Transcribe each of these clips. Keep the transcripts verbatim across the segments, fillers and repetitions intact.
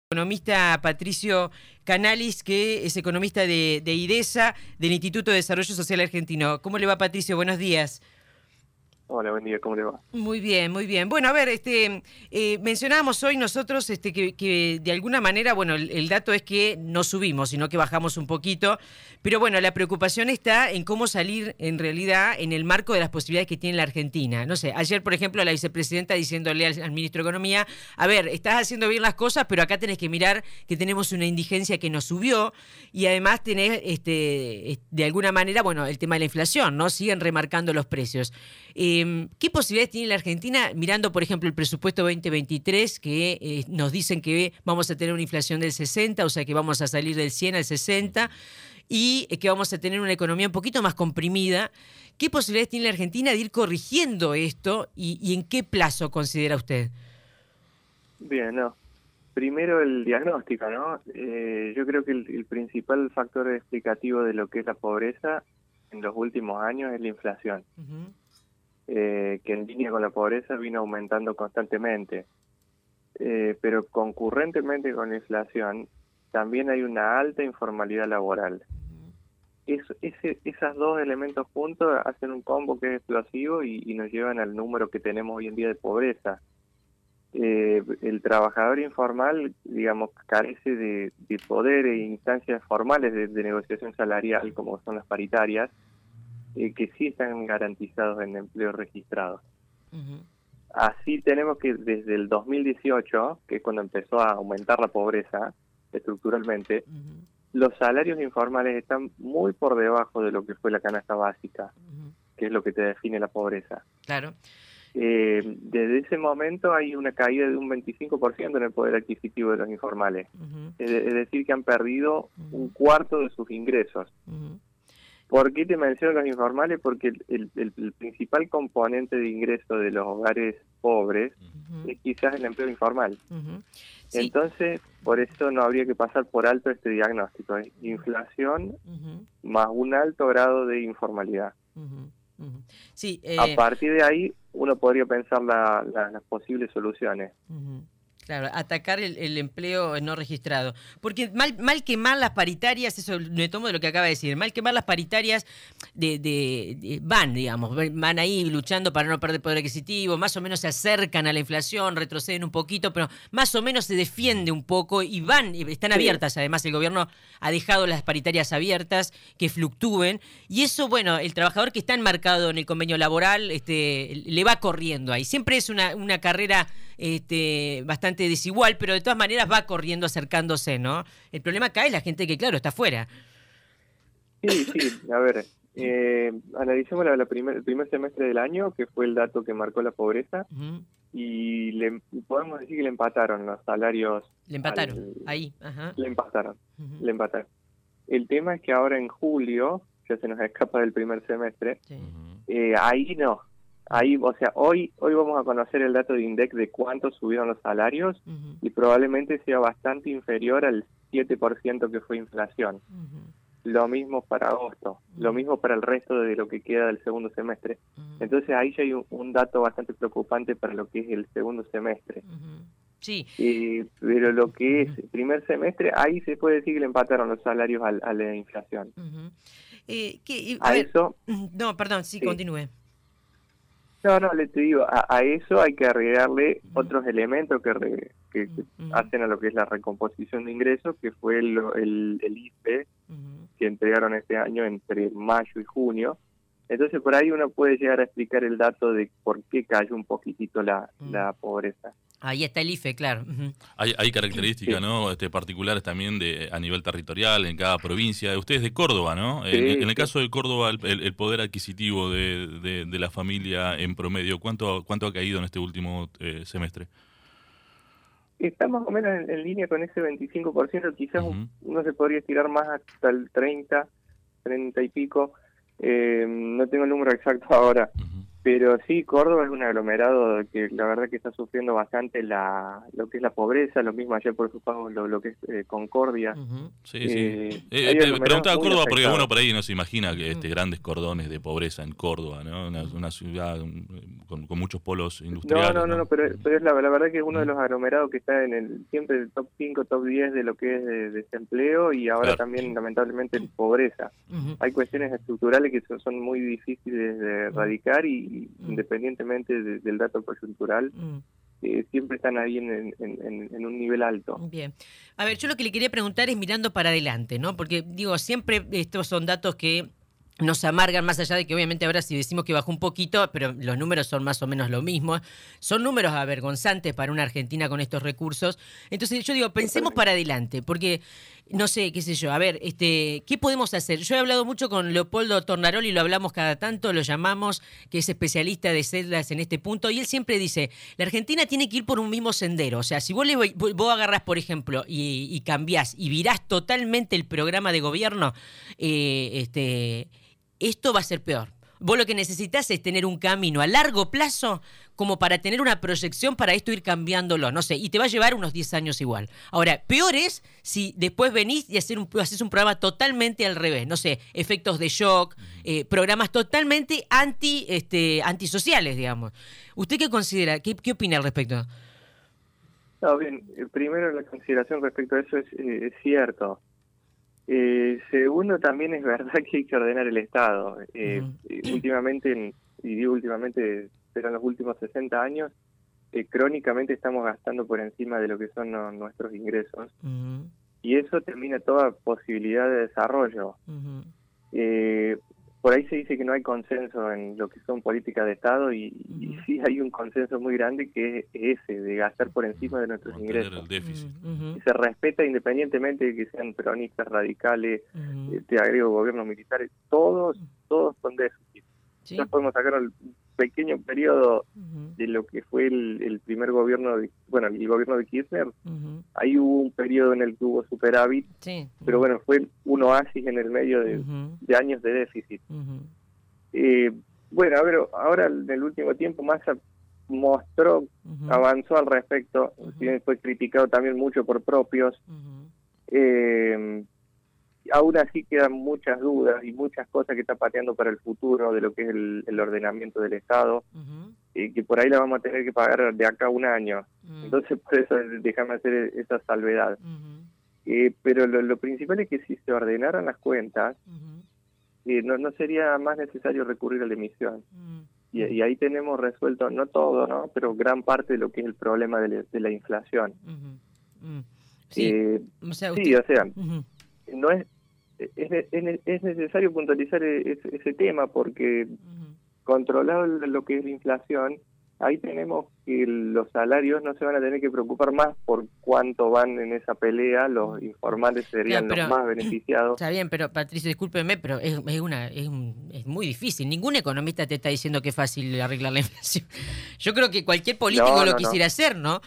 Economista Patricio Canalis, que es economista de, de IDESA, del Instituto de Desarrollo Social Argentino. ¿Cómo le va, Patricio? Buenos días. Hola, buen día, ¿cómo le va? Muy bien, muy bien. Bueno, a ver, este, eh, mencionábamos hoy nosotros este, que, que de alguna manera, bueno, el, el dato es que no subimos, sino que bajamos un poquito, pero bueno, la preocupación está en cómo salir en realidad en el marco de las posibilidades que tiene la Argentina. No sé, ayer, por ejemplo, la vicepresidenta diciéndole al, al ministro de Economía, a ver, estás haciendo bien las cosas, pero acá tenés que mirar que tenemos una indigencia que nos subió y además tenés, este, de alguna manera, bueno, el tema de la inflación, ¿no? Siguen remarcando los precios. Eh, ¿Qué posibilidades tiene la Argentina mirando, por ejemplo, el presupuesto veinte veintitrés, que eh, nos dicen que vamos a tener una inflación del sesenta, o sea que vamos a salir del cien al sesenta y eh, que vamos a tener una economía un poquito más comprimida? ¿Qué posibilidades tiene la Argentina de ir corrigiendo esto y, y en qué plazo considera usted? Bien, no. Primero el diagnóstico, ¿no? Eh, yo creo que el, el principal factor explicativo de lo que es la pobreza en los últimos años es la inflación. Uh-huh. Eh, que en línea con la pobreza vino aumentando constantemente. Eh, pero concurrentemente con la inflación también hay una alta informalidad laboral. Es, ese, esos dos elementos juntos hacen un combo que es explosivo y, y nos llevan al número que tenemos hoy en día de pobreza. Eh, el trabajador informal, digamos, carece de, de poder e instancias formales de, de negociación salarial, como son las paritarias, eh, que sí están garantizados en empleos registrados. Uh-huh. Así tenemos que desde el dos mil dieciocho, que es cuando empezó a aumentar la pobreza estructuralmente, uh-huh, los salarios informales están muy por debajo de lo que fue la canasta básica, uh-huh, que es lo que te define la pobreza. Claro. Eh, desde ese momento hay una caída de un veinticinco por ciento en el poder adquisitivo de los informales. Uh-huh. Es, es decir, que han perdido uh-huh. un cuarto de sus ingresos. Uh-huh. ¿Por qué te menciono los informales? Porque el, el, el, el principal componente de ingreso de los hogares pobres uh-huh. es quizás el empleo informal. Uh-huh. Sí. Entonces, por eso no habría que pasar por alto este diagnóstico. ¿eh? Inflación uh-huh. más un alto grado de informalidad. Uh-huh. Uh-huh. Sí, eh... A partir de ahí, uno podría pensar la, la, las posibles soluciones. Uh-huh. Claro, atacar el, el empleo no registrado. Porque mal, mal que mal las paritarias, eso me tomo de lo que acaba de decir, mal que mal las paritarias de, de, de, van, digamos, van ahí luchando para no perder poder adquisitivo, más o menos se acercan a la inflación, retroceden un poquito, pero más o menos se defiende un poco y van, están abiertas. Además, el gobierno ha dejado las paritarias abiertas, que fluctúen, y eso, bueno, el trabajador que está enmarcado en el convenio laboral este, le va corriendo ahí. Siempre es una, una carrera este, bastante desigual, pero de todas maneras va corriendo, acercándose, ¿no? El problema acá es la gente que, claro, está afuera. Sí, sí, a ver, eh, analicemos la, la primer, el primer semestre del año, que fue el dato que marcó la pobreza, uh-huh. y le, podemos decir que le empataron los salarios. Le empataron, al, ahí. Ajá. Le empataron, uh-huh. le empataron. El tema es que ahora en julio, ya se nos escapa del primer semestre, sí. eh, ahí no. Ahí, o sea, hoy hoy vamos a conocer el dato de INDEC de cuánto subieron los salarios uh-huh. y probablemente sea bastante inferior al siete por ciento que fue inflación. Uh-huh. Lo mismo para agosto, uh-huh. lo mismo para el resto de lo que queda del segundo semestre. Uh-huh. Entonces ahí ya hay un, un dato bastante preocupante para lo que es el segundo semestre. Uh-huh. Sí. Eh, pero lo que es el primer semestre, ahí se puede decir que le empataron los salarios a, a la inflación. Uh-huh. eh, ¿qué, a, a ver, eso... No, perdón, sí, sí. continúe. No, no, le te digo, a, a eso hay que agregarle uh-huh. otros elementos que, re, que, que uh-huh. hacen a lo que es la recomposición de ingresos, que fue el, el, el I F E uh-huh. que entregaron este año entre mayo y junio. Entonces por ahí uno puede llegar a explicar el dato de por qué cayó un poquitito la, uh-huh. la pobreza. Ahí está el I F E, claro. Uh-huh. Hay, hay características, sí. ¿no? Este, particulares también de a nivel territorial en cada provincia. Usted es de Córdoba, ¿no? Sí, en, en el sí. caso de Córdoba, el, el poder adquisitivo de, de, de la familia en promedio, ¿cuánto, cuánto ha caído en este último eh, semestre? Está más o menos en, en línea con ese veinticinco por ciento, quizás uh-huh. uno se podría estirar más hasta el treinta, treinta y pico. Eh, no tengo el número exacto ahora, uh-huh. Pero sí, Córdoba es un aglomerado que la verdad que está sufriendo bastante la lo que es la pobreza, lo mismo ayer por su pago lo, lo que es eh, Concordia. Uh-huh. Sí, eh, sí. Eh, te preguntaba Córdoba porque uno por ahí no se imagina que este, grandes cordones de pobreza en Córdoba, ¿no? Una, una ciudad con, con muchos polos industriales. No, no, no, no, no pero, pero es la, la verdad que es uno de los aglomerados que está en el siempre el top cinco, top diez de lo que es de, desempleo y ahora claro. también lamentablemente en pobreza. Uh-huh. Hay cuestiones estructurales que son, son muy difíciles de erradicar y Uh-huh. independientemente de, del dato coyuntural, uh-huh. eh, siempre están ahí en, en, en, en un nivel alto. Bien. A ver, yo lo que le quería preguntar es mirando para adelante, ¿no? Porque, digo, siempre estos son datos que nos amargan, más allá de que obviamente ahora si decimos que bajó un poquito, pero los números son más o menos lo mismo. Son números avergonzantes para una Argentina con estos recursos. Entonces yo digo, pensemos para adelante, porque no sé, qué sé yo, a ver, este, ¿qué podemos hacer? Yo he hablado mucho con Leopoldo Tornaroli, lo hablamos cada tanto, lo llamamos, que es especialista de celdas en este punto, y él siempre dice, la Argentina tiene que ir por un mismo sendero. O sea, si vos, le, vos agarrás, por ejemplo, y, y cambiás y virás totalmente el programa de gobierno, eh, este... esto va a ser peor. Vos lo que necesitas es tener un camino a largo plazo como para tener una proyección para esto ir cambiándolo, no sé, y te va a llevar unos diez años igual. Ahora, peor es si después venís y hacer un, haces un programa totalmente al revés, no sé, efectos de shock, eh, programas totalmente anti, este, antisociales, digamos. ¿Usted qué considera? ¿Qué, qué opina al respecto? No, bien, primero la consideración respecto a eso es, eh, es cierto. Eh, segundo, también es verdad que hay que ordenar el Estado. Eh, uh-huh. Últimamente, y digo últimamente, pero en los últimos sesenta años, eh, crónicamente estamos gastando por encima de lo que son no, nuestros ingresos. Uh-huh. Y eso termina toda posibilidad de desarrollo. Uh-huh. Eh, por ahí se dice que no hay consenso en lo que son políticas de Estado y, uh-huh. y sí hay un consenso muy grande que es ese, de gastar por encima de nuestros Mantener ingresos. El déficit. Uh-huh. Y se respeta independientemente de que sean peronistas, radicales, uh-huh. eh, te agrego gobiernos militares, todos, todos son déficit. ¿Sí? Ya podemos sacar un pequeño periodo uh-huh. de lo que fue el, el primer gobierno, de, bueno, el gobierno de Kirchner. Uh-huh. Ahí hubo un periodo en el que hubo superávit, sí. uh-huh. pero bueno, fue un oasis en el medio de, uh-huh. de años de déficit. Uh-huh. Eh, bueno, a ver, ahora en el último tiempo Massa mostró, uh-huh. avanzó al respecto, uh-huh. fue criticado también mucho por propios. Uh-huh. Eh, aún así quedan muchas dudas y muchas cosas que está pateando para el futuro de lo que es el, el ordenamiento del Estado, uh-huh. y que por ahí la vamos a tener que pagar de acá a un año. Uh-huh. Entonces, por eso déjame hacer esa salvedad. Uh-huh. Eh, pero lo, lo principal es que si se ordenaran las cuentas, uh-huh. eh, no, no sería más necesario recurrir a la emisión. Uh-huh. Y, y ahí tenemos resuelto, no todo, ¿no? pero gran parte de lo que es el problema de, la, de la inflación. Uh-huh. Uh-huh. Sí, eh, o sea, usted... sí, o sea, uh-huh. no es Es, es, es necesario puntualizar ese, ese tema porque uh-huh. controlado lo que es la inflación, ahí tenemos que los salarios no se van a tener que preocupar más por cuánto van en esa pelea, los informales serían no, pero, los más beneficiados. Está bien, pero Patricio, discúlpeme, pero es, es una es, un, es muy difícil. Ningún economista te está diciendo que es fácil arreglar la inflación. Yo creo que cualquier político no, no, lo quisiera no. hacer, ¿no?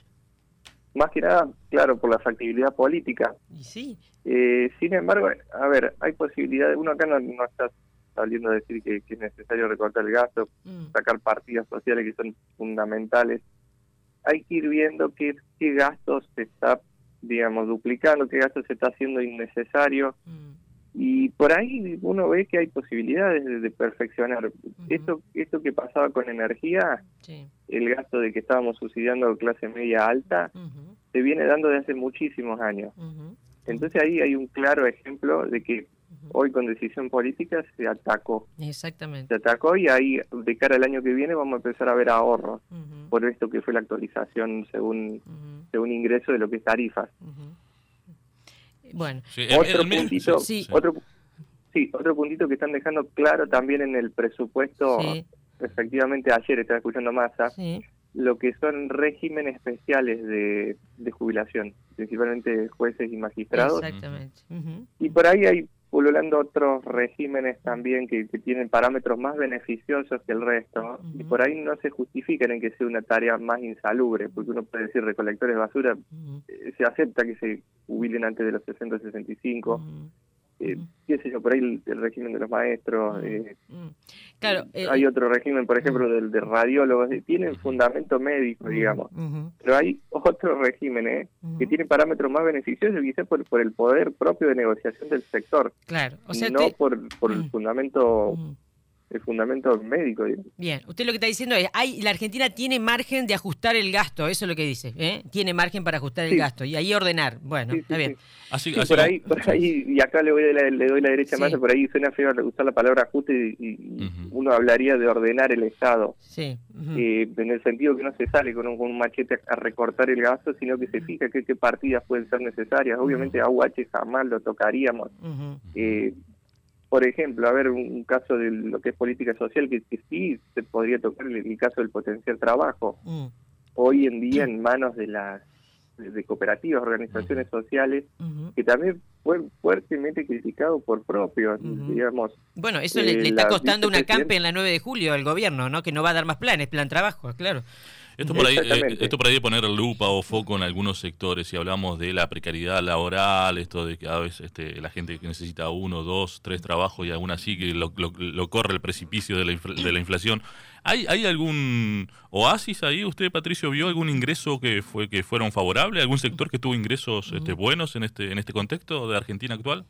Más que nada, claro, por la factibilidad política. Y sí. Eh, sin embargo, a ver, hay posibilidades. Uno acá no, no está saliendo a decir que, que es necesario recortar el gasto, mm. sacar partidas sociales que son fundamentales. Hay que ir viendo qué, qué gastos se está, digamos, duplicando, qué gastos se está haciendo innecesario. Mm. Y por ahí uno ve que hay posibilidades de, de perfeccionar. Uh-huh. Esto, esto que pasaba con energía, sí. el gasto de que estábamos subsidiando clase media alta, uh-huh. se viene dando desde hace muchísimos años. Uh-huh. Entonces ahí hay un claro ejemplo de que uh-huh. hoy con decisión política se atacó. Exactamente. Se atacó y ahí de cara al año que viene vamos a empezar a ver ahorros uh-huh. por esto que fue la actualización según, uh-huh. según ingreso de lo que es tarifas. Uh-huh. Bueno, sí, otro el, el, puntito, sí. otro, sí, otro puntito que están dejando claro también en el presupuesto, sí. efectivamente ayer estaba escuchando Massa, sí. lo que son regímenes especiales de, de jubilación, principalmente jueces y magistrados. Exactamente. Uh-huh. Y por ahí hay pululando otros regímenes también que, que tienen parámetros más beneficiosos que el resto, uh-huh. y por ahí no se justifican en que sea una tarea más insalubre, porque uno puede decir recolectores de basura, uh-huh. eh, se acepta que se jubilen antes de los sesenta, sesenta y cinco, uh-huh. eh, qué sé yo, por ahí el, el régimen de los maestros, eh, claro, eh, hay otro régimen, por ejemplo, del de radiólogos, eh, tienen fundamento médico, digamos, uh-huh. pero hay otros regímenes eh, uh-huh. que tienen parámetros más beneficiosos, quizás por, por el poder propio de negociación del sector, claro, o sea, no te... por, por el fundamento... Uh-huh. el fundamento médico. Bien, usted lo que está diciendo es, hay, la Argentina tiene margen de ajustar el gasto, eso es lo que dice, ¿eh? Tiene margen para ajustar el sí. gasto y ahí ordenar. Bueno, sí, está sí, bien. Sí. Así, sí, así por como... ahí, por ahí, y acá le, voy a la, le doy la derecha sí. más, por ahí suena feo usar la palabra ajuste y, y uh-huh. uno hablaría de ordenar el Estado. Sí. Uh-huh. eh, en el sentido que no se sale con un, con un machete a recortar el gasto, sino que se fija qué, qué partidas pueden ser necesarias. Obviamente uh-huh. A U H jamás lo tocaríamos. Uh-huh. eh, Por ejemplo, a ver, un caso de lo que es política social, que, que sí se podría tocar el, el caso del potencial trabajo. Mm. Hoy en día en manos de las de, de cooperativas, organizaciones uh-huh. sociales, uh-huh. que también fue fuertemente criticado por propios, uh-huh. digamos. Bueno, eso eh, le, le está costando una campe en la nueve de julio al gobierno, ¿no? Que no va a dar más planes, plan trabajo, claro. Esto por, ahí, eh, esto por ahí de poner lupa o foco en algunos sectores, si hablamos de la precariedad laboral, esto de que a veces este, la gente que necesita uno, dos, tres trabajos y aún así que lo, lo, lo corre el precipicio de la, infl- de la inflación. ¿Hay, ¿Hay algún oasis ahí? ¿Usted, Patricio, vio algún ingreso que fue que fueron favorables? ¿Algún sector que tuvo ingresos este, buenos en este en este contexto de Argentina actual?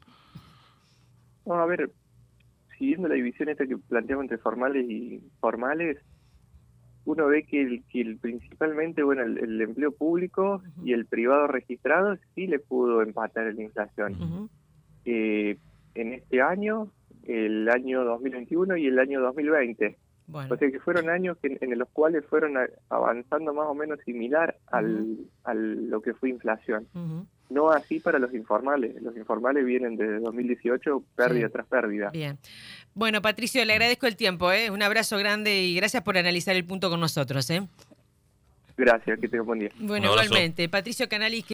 No, a ver, siguiendo la división esta que planteamos entre formales y formales, uno ve que, el, que el, principalmente bueno el, el empleo público uh-huh. y el privado registrado sí le pudo empatar en la inflación. Uh-huh. Eh, en este año, el año dos mil veintiuno y el año dos mil veinte. Bueno. O sea que fueron años que, en los cuales fueron a, avanzando más o menos similar al, uh-huh. a lo que fue inflación. Uh-huh. No así para los informales. Los informales vienen desde dos mil dieciocho, pérdida sí. tras pérdida. Bien. Bueno, Patricio, le agradezco el tiempo, ¿eh? Un abrazo grande y gracias por analizar el punto con nosotros, ¿eh? Gracias, que tenga un buen día. Bueno, igualmente. Patricio Canalis.